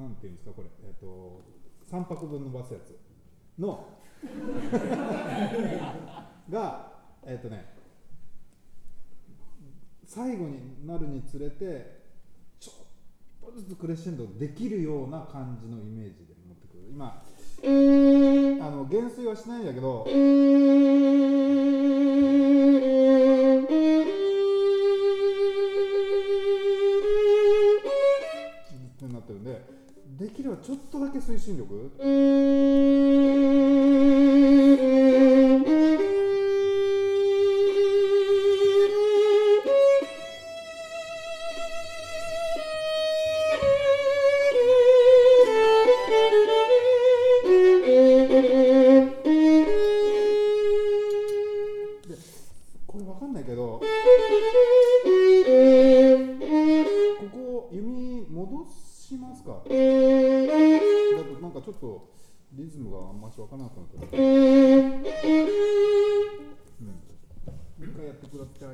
なんていうんですかこれ、3泊分伸ばすやつのが最後になるにつれてちょっとずつクレッシェンドできるような感じのイメージで持ってくる。今減衰はしないんだけどになってるんで、できればちょっとだけ推進力これわかんないけど、ここ弓戻しますか。だとなんかちょっとリズムがあんましわからなくなってる。一回やってください。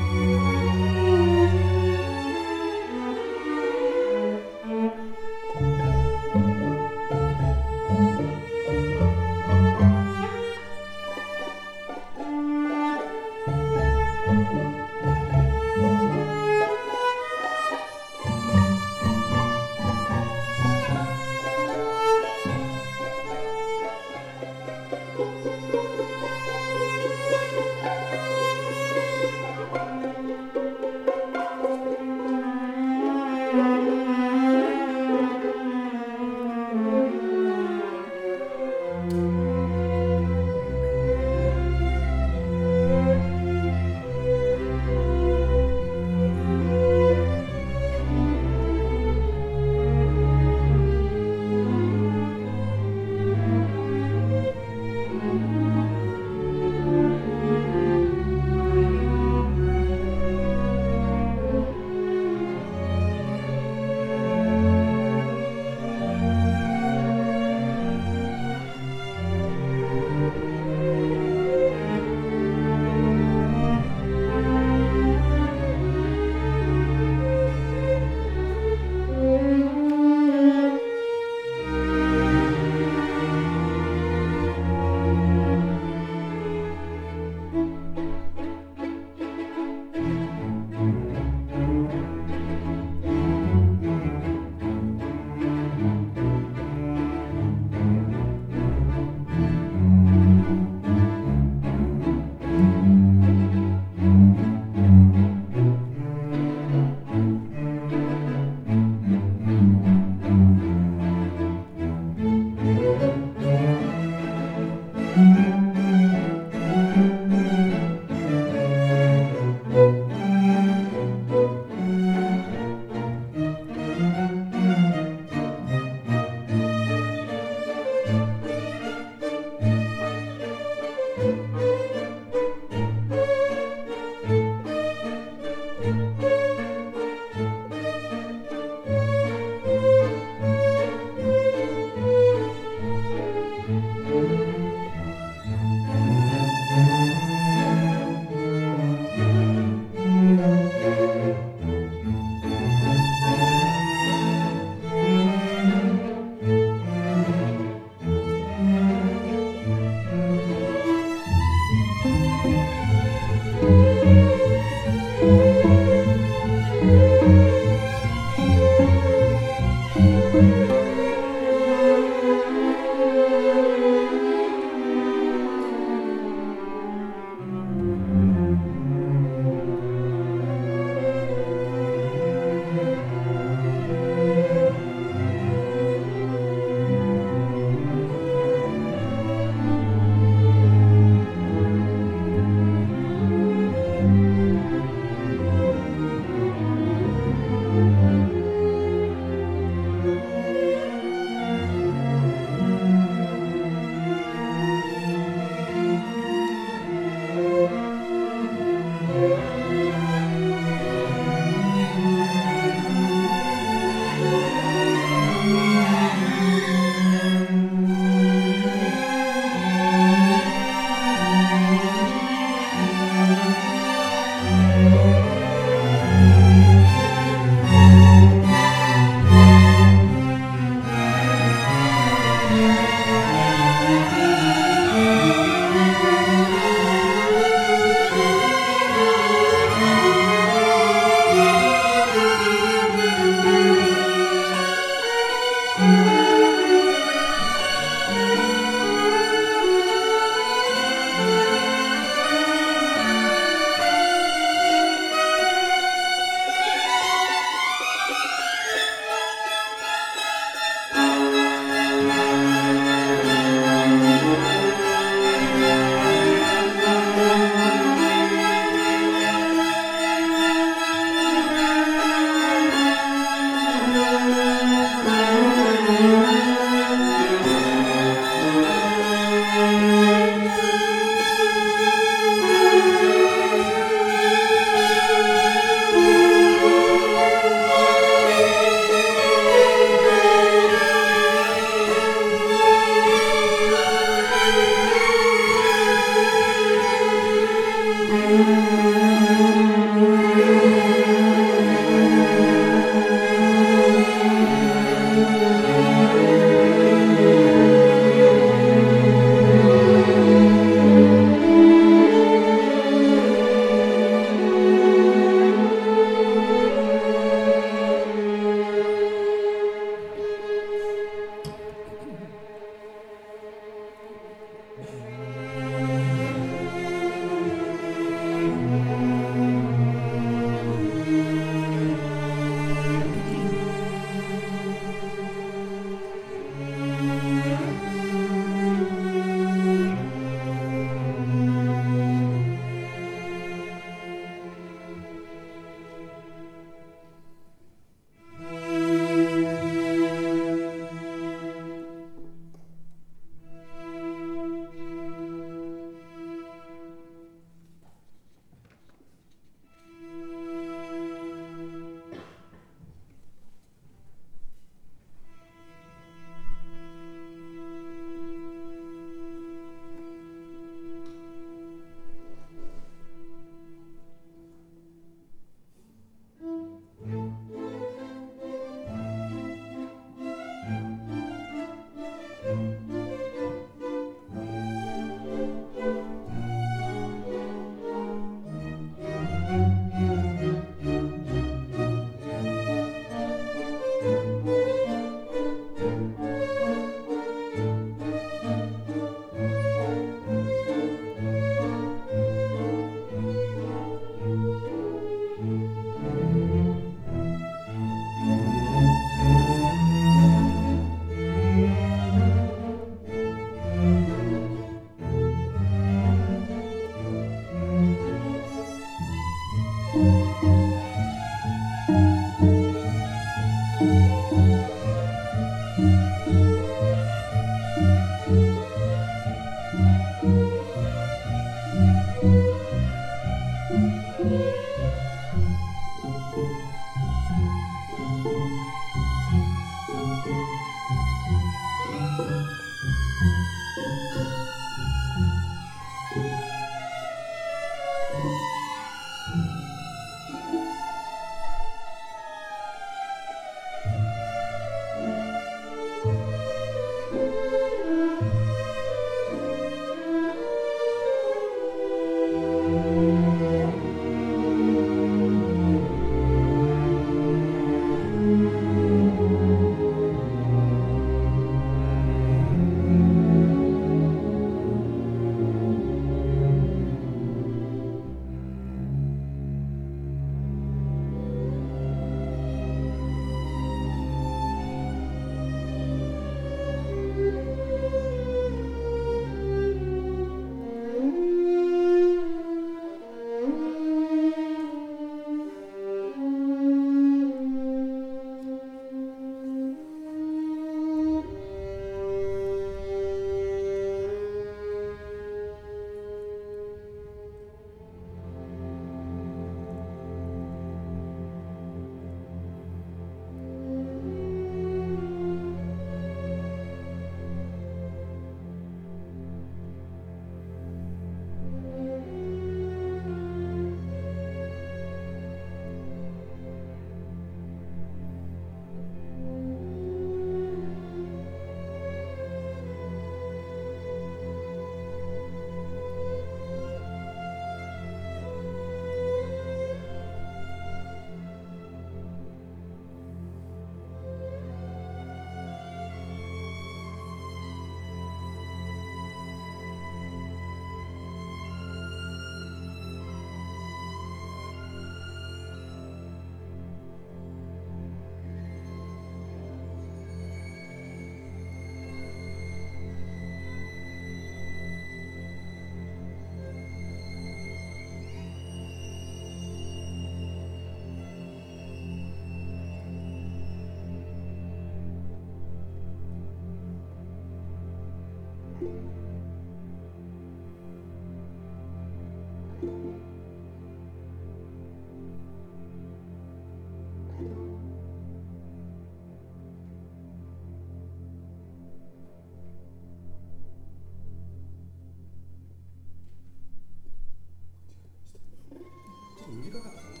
短かったかな。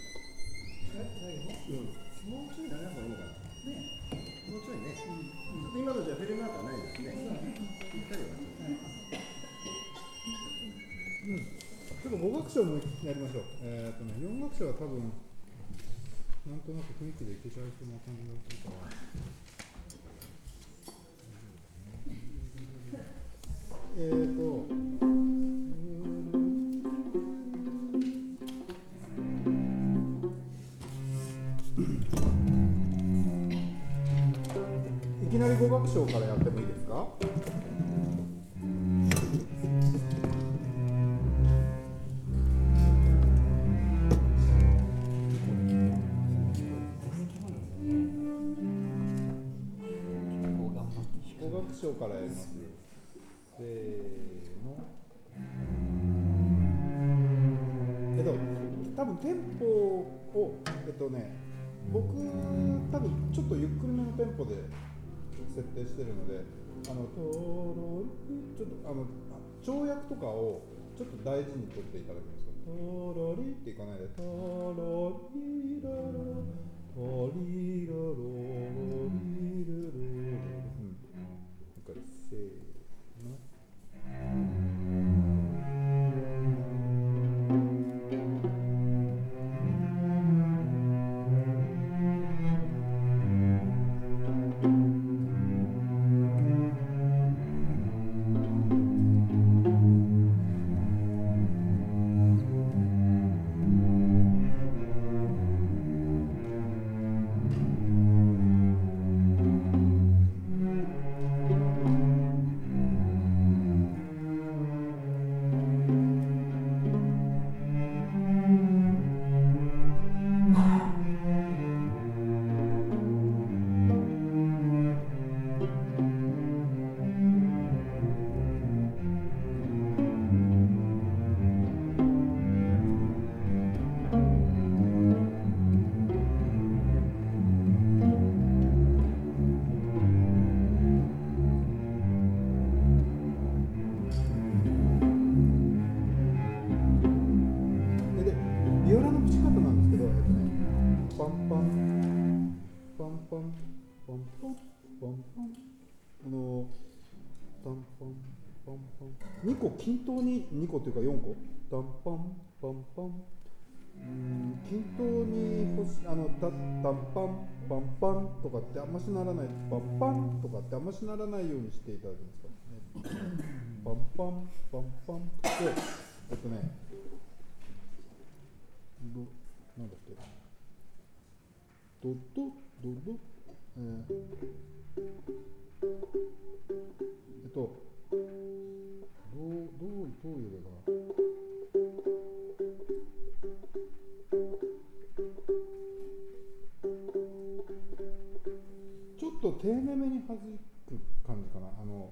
もうちょい長い方がいいのかな。もうちょいね。今のじゃフェルマークはないですね。ぴったりは。 ちょっと5楽章もやりましょう。4楽章は多分なんとなく雰囲気でいけちゃいそうな感じがするから。いきなり5楽章からやってもいいですか？5楽章からやります。せーの。多分テンポを僕多分ちょっとゆっくりめのテンポで設定してるので、ちょっと跳躍とかをちょっと大事にとっていただけますか。トロリっていかないで、トロリラロトリラロリルル、せーの。ビオラの打ち方なんですけど、パンパンパンパンパンパンパンパン、タンパンパンパン、2個均等に2個というか4個、タンパンパンパン、均等にタンパンパンパンとかってあんましならない、パンパンとかってあんましならないようにしていただけますか、パンパンパンパンで、なんだっけ、ドドドド、どう言えばいいかな。ちょっと丁寧めに弾く感じかな。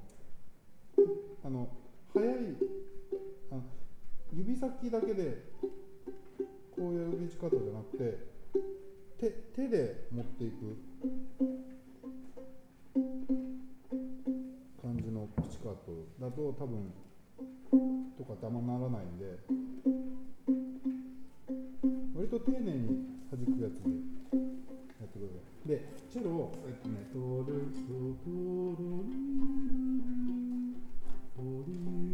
早い、指先だけでこういう打ち方じゃなくて、手で持っていく感じのピチカートだと多分とかってあんまならないんで、割と丁寧に弾くやつでやってください。で、チェロをトルトルトルト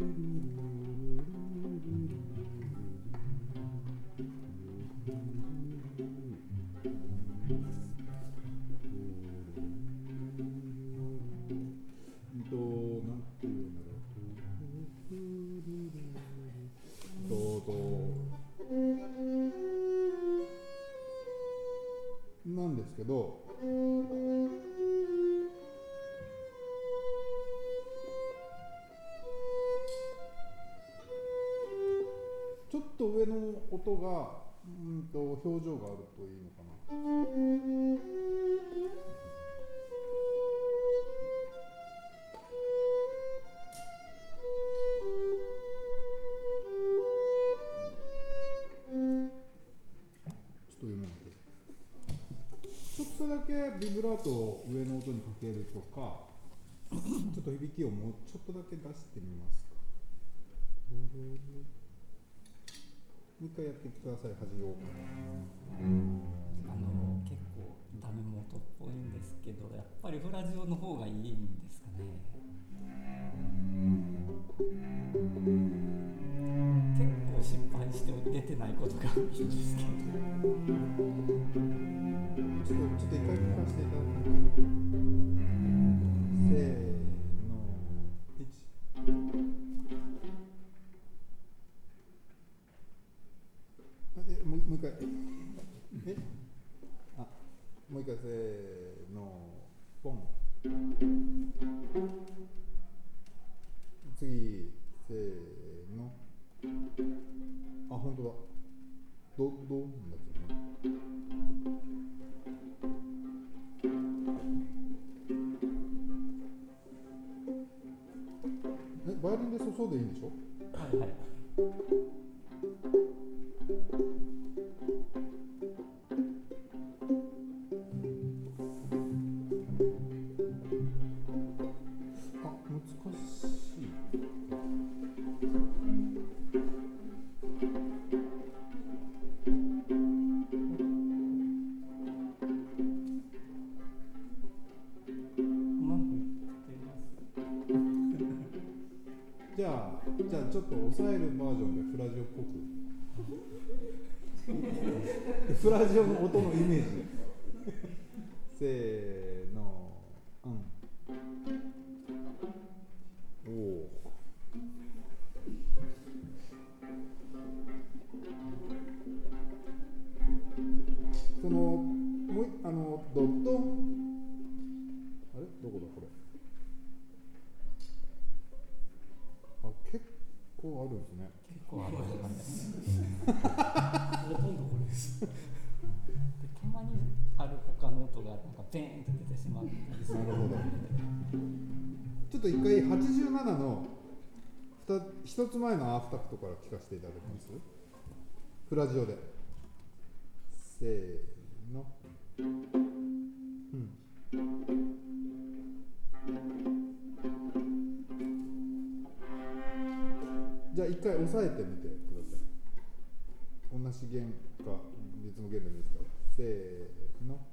なんていうんだろう、なんですけど、ちょっと上の音が表情があるといいのかな。 ビブラートを上の音にかけるとか、ちょっと響きをもうちょっとだけ出してみますか。もう一回やってください。始めようかな。 結構ダメ元っぽいんですけど、やっぱりフラジオの方がいいんですかね。結構失敗して出てないことが多いんですけど。 ちょっと一回聞かせていただきます。せーの、1。もう一回。もう一回、せーの、ポン。次、せーの。本当だ。どうなんだっけな。バイオリンでそうでいいんでしょ。 はいはい。 難しい。じゃあちょっと抑えるバージョンでフラジオっぽくフラジオの音のイメージせーの、おお。そのもうドットあれどこだこれ。結構あるんですね。 結構あるんです。 ほとんどこれです。 たまにある他の音がなんかペーンと出てしまったりする。 なるほど。ちょっと一回87の一つ前のアーフタクトから聞かせていただけます？フラジオで。せーの。じゃあ一回押さえてみてください。同じ弦か別の弦でもいいですから。せーの。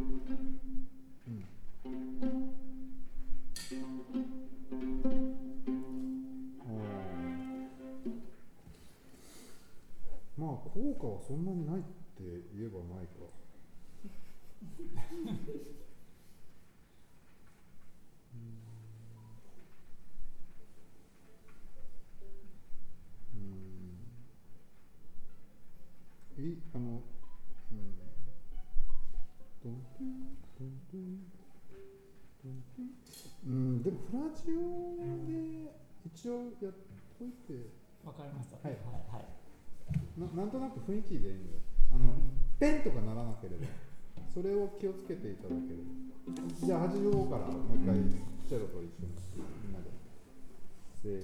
まあ効果はそんなにないって言えばないか。でもフラジオで一応やっといて。 わかりました。 はいはいはい。 なんとなく雰囲気でいいんで、ペンとかならなければ、それを気をつけていただければ。じゃあ85からもう一回チェロと一緒にみんなで。せー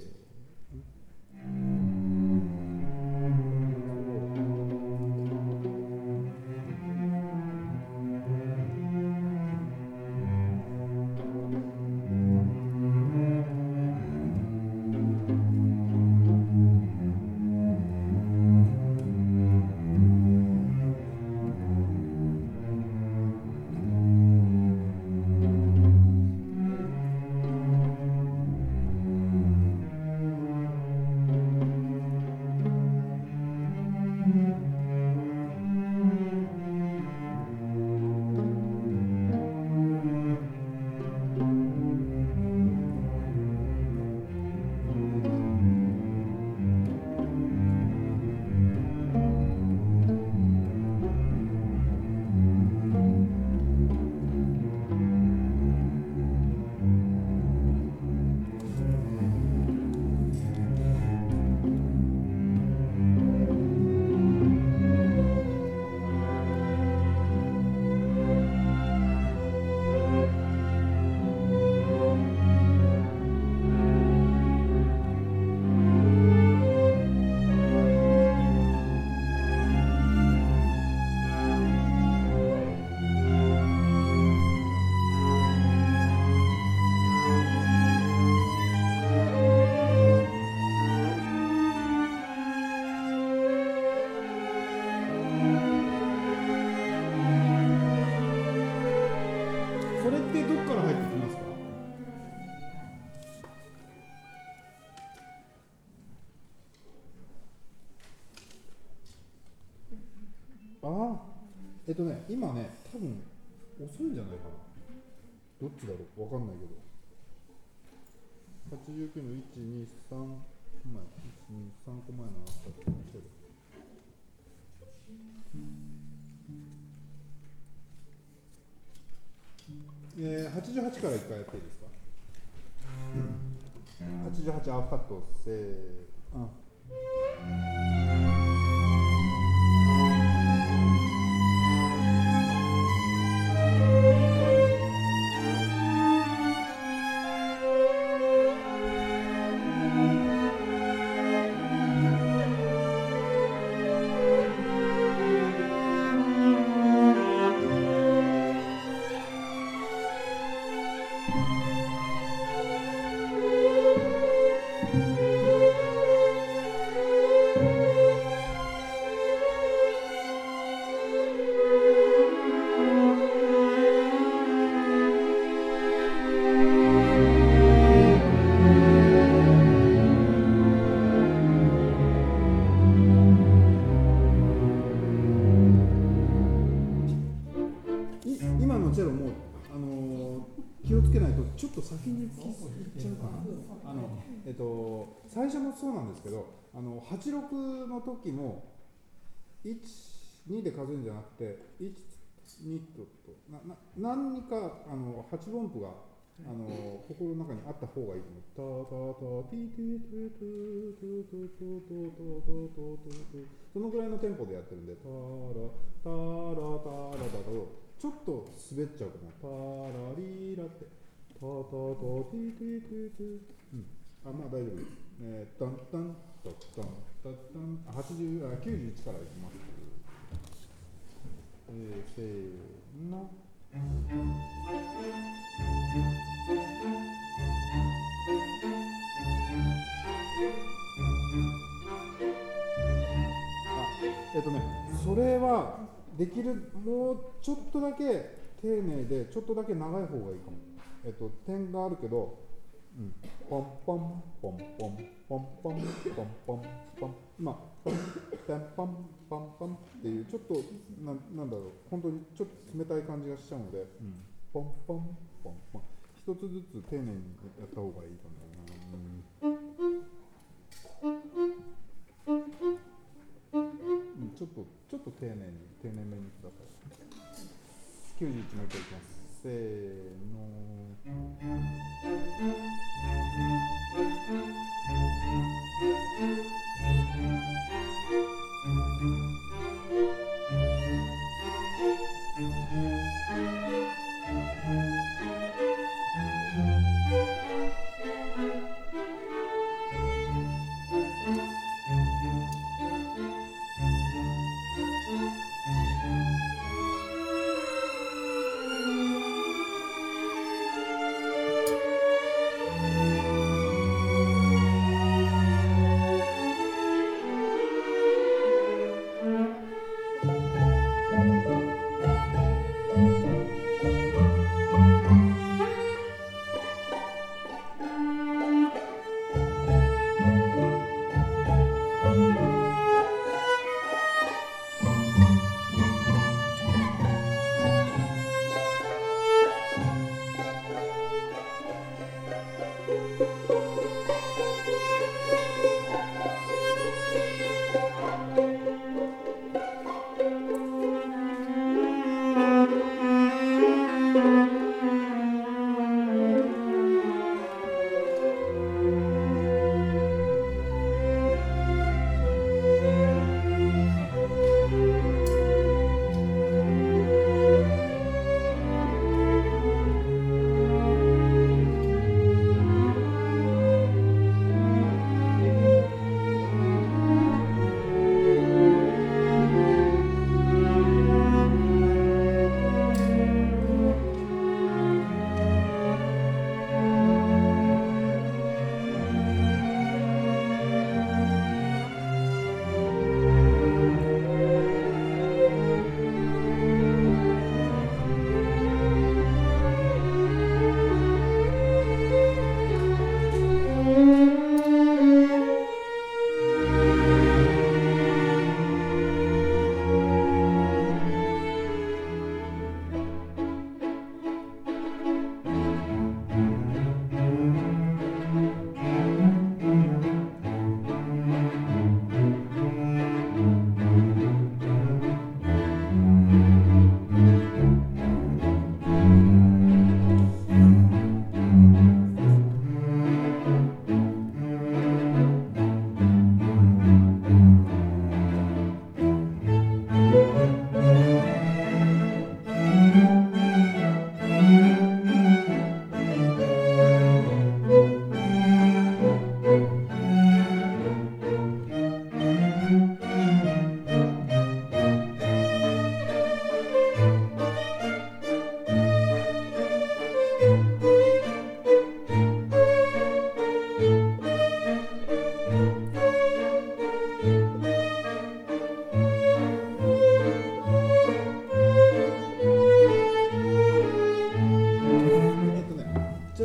から入ってきますか？今ね、多分遅いんじゃないかな。どっちだろう、わかんないけど。89の1、2、3、1、2、3個前のあったけど。88から1回やっていいですか。88アーフカット、せーの。今のチェロも、気をつけないとちょっと先に行っちゃうかな。最初もそうなんですけど、86の時も1、2で数えるんじゃなくて1、2と何か8分音符が心の中にあった方がいいと思う。タタタティティティティティティティティティティティ、そのぐらいのテンポでやってるんで、タラタラタラだとちょっと滑っちゃうかも。タラリーラってタタタティティティティ、まあ大丈夫です。タンタンタッタンタッタン、91からいきます。せーの。それはできる、もうちょっとだけ丁寧でちょっとだけ長い方がいいかも。点があるけど、ポンポンポンポンポンポンポンポンポン、ポンポンポンポンポンっていう、ちょっとなんだろう、本当にちょっと冷たい感じがしちゃうので、ポンポンポンポン、一つずつ丁寧にやった方がいいかな。ちょっと丁寧めにください。91もう一回いきます。せーの。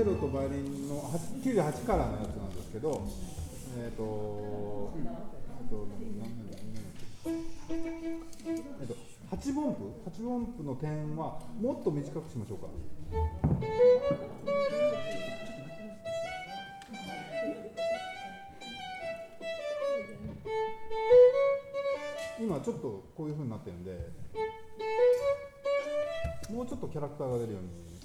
チェロとバイオリンの98からのやつなんですけど、8分音符の点はもっと短くしましょうか。今ちょっとこういう風になってるんで、もうちょっとキャラクターが出るように。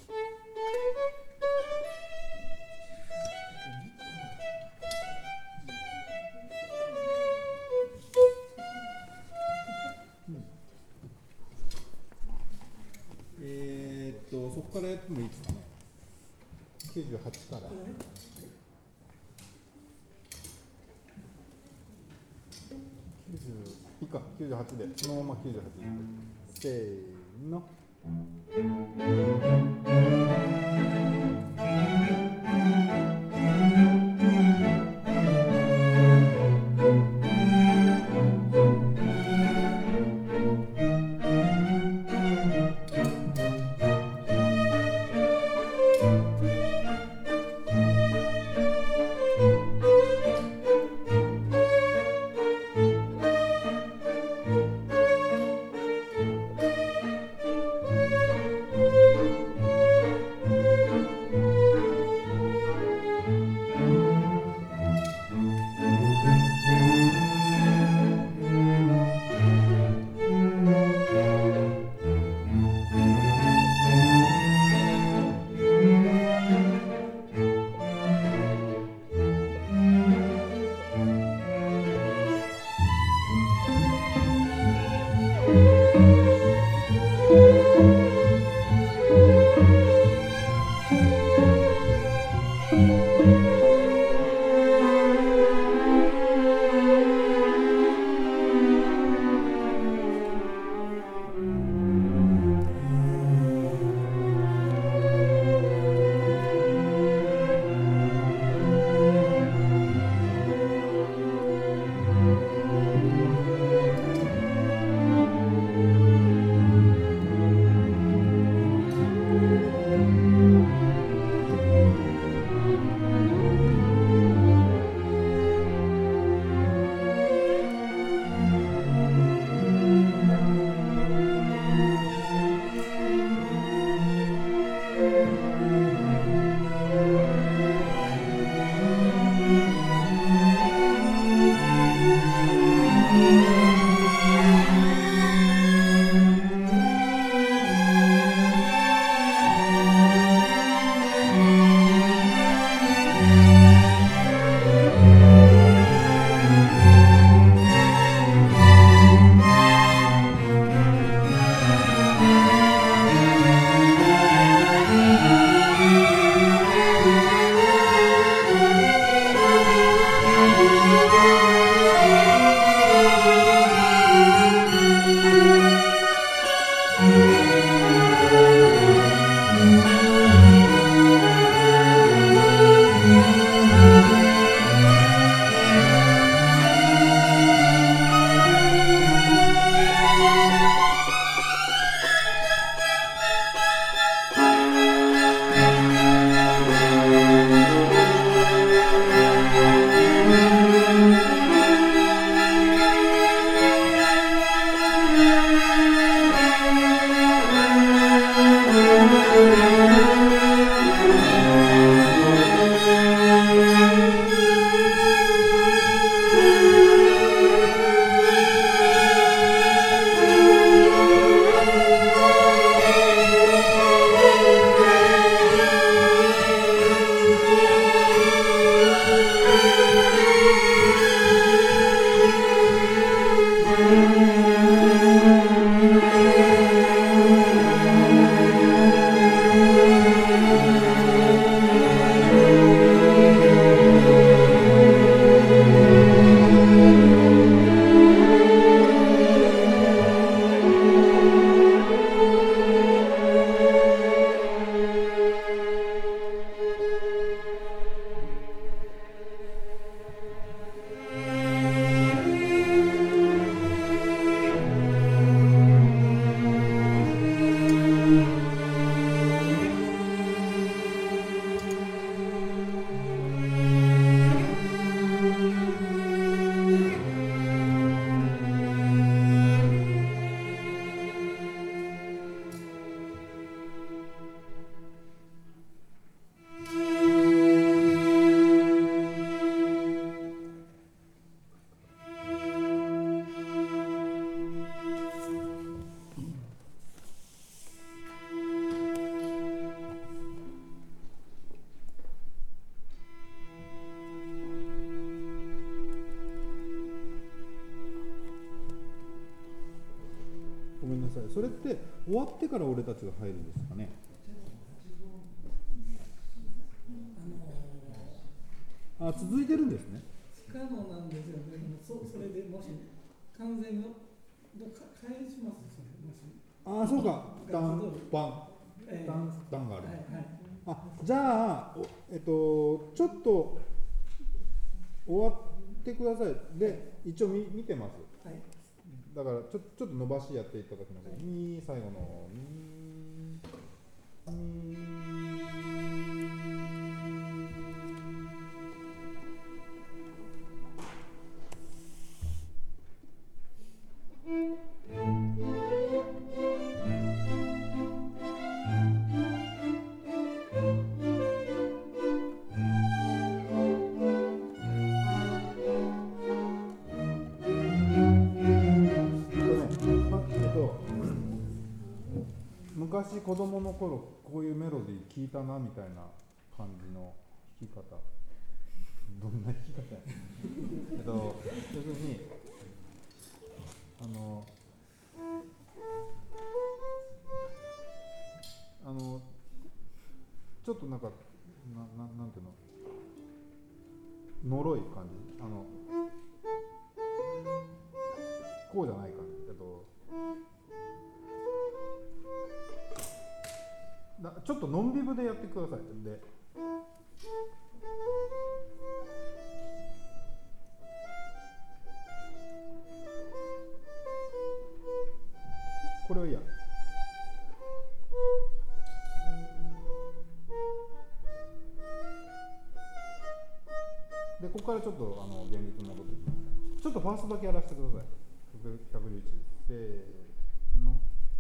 そこからやってもいいですかね。98から。いいか、98で、そのまま98で。せーの。 それって終わってから俺たちが入るんですかね。続いてるんですね。 不可能なんですよね。それでもし完全に返します。 そうか、単がある。じゃあ、ちょっと終わってください。で、一応見てます。 はい。 だからちょっと伸ばしやっていただきます。最後の昔子供の頃こういうメロディー聞いたなみたいな感じの弾き方、どんな弾き方や要するにちょっとなんていうの、のろい感じ、こうじゃない感じちょっとノンビブでやってください。でこれはいいや。でここからちょっと現実に戻っていきます。ちょっとファーストだけやらせてください。111せーの。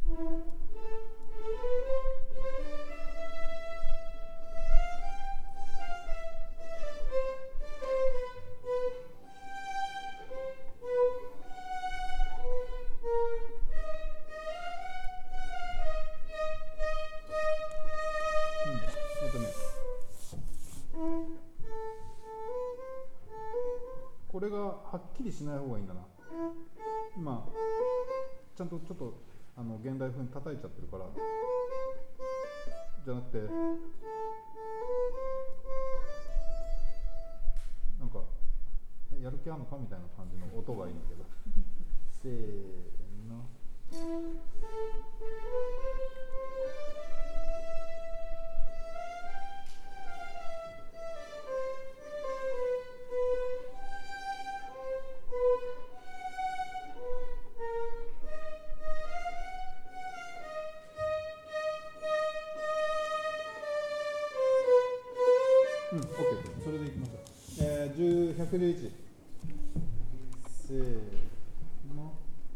これがはっきりしない方がいいんだな。今ちゃんとちょっと現代風に叩いちゃってるから、じゃなくてなんかやる気あんのかみたいな感じの音がいいんだけどせーの。OK、それでいきましょう。111せーの。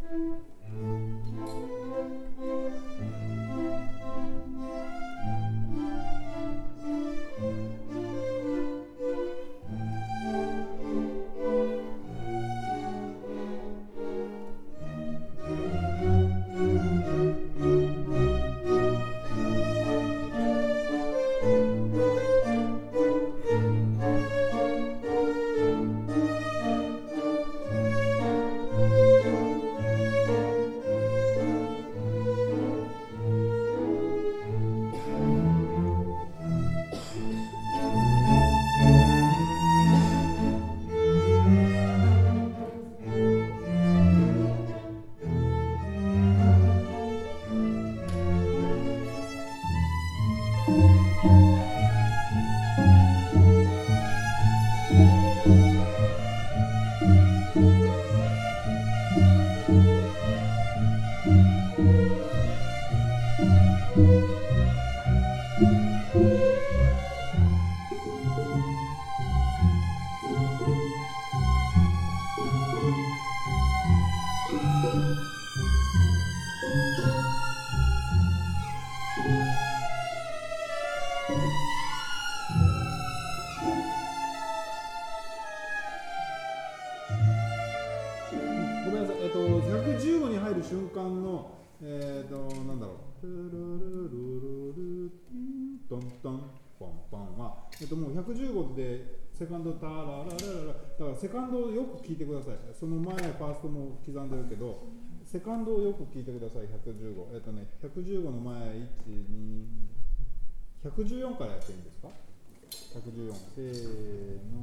ごめんなさい、115に入る瞬間のなんだろう、トゥルルルルルトントンポンポンは、もう115でセカンドタラララララ、だからセカンドをよく聞いてください。その前ファーストも刻んでるけど、 セカンドをよく聞いてください。115。115の前、1、2、114からやっていいんですか？ 114。せーの。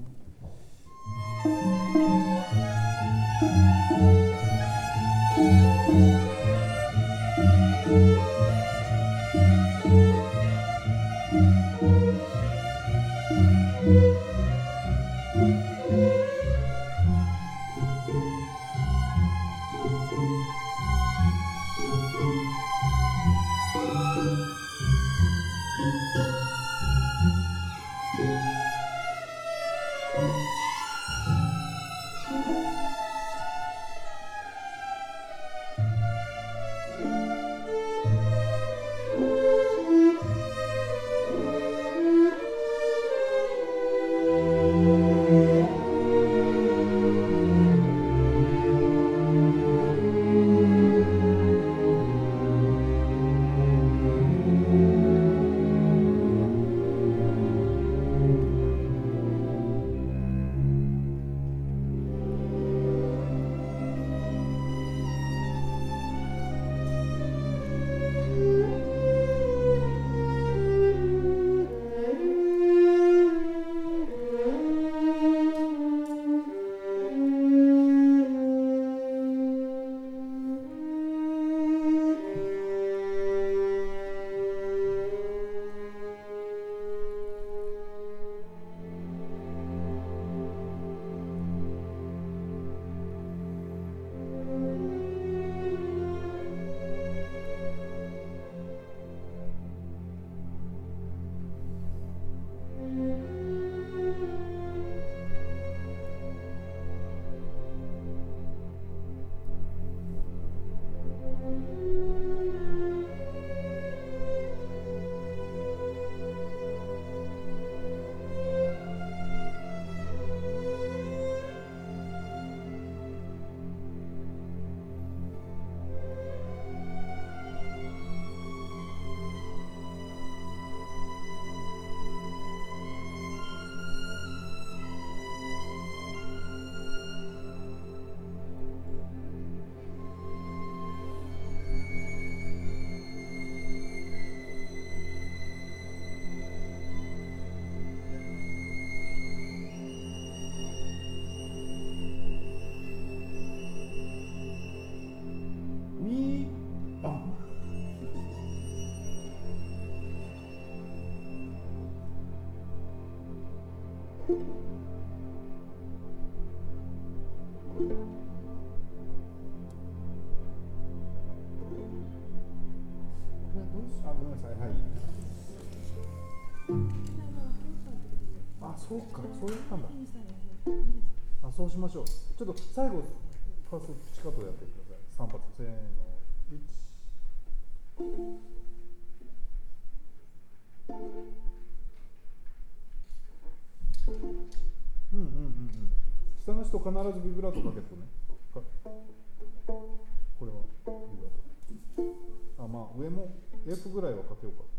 あ、ごめんなさい、はい。あ、そうか、そういう感だ。あ、そうしましょう。ちょっと最後、ファーストチカットでやってください。3発、せーの、1。下の人必ずビブラートかけてね。これはビブラート。あ、まあ上も F ぐらいはかけようか。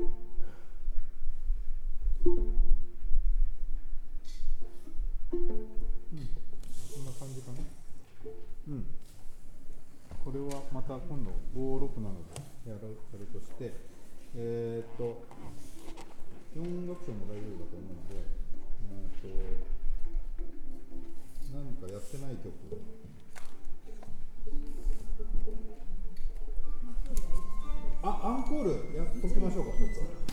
こんな感じかな。これはまた今度567でやるとして、4楽章も大丈夫だと思うので、何かやってない曲。アンコールやっときましょうか、ちょっと。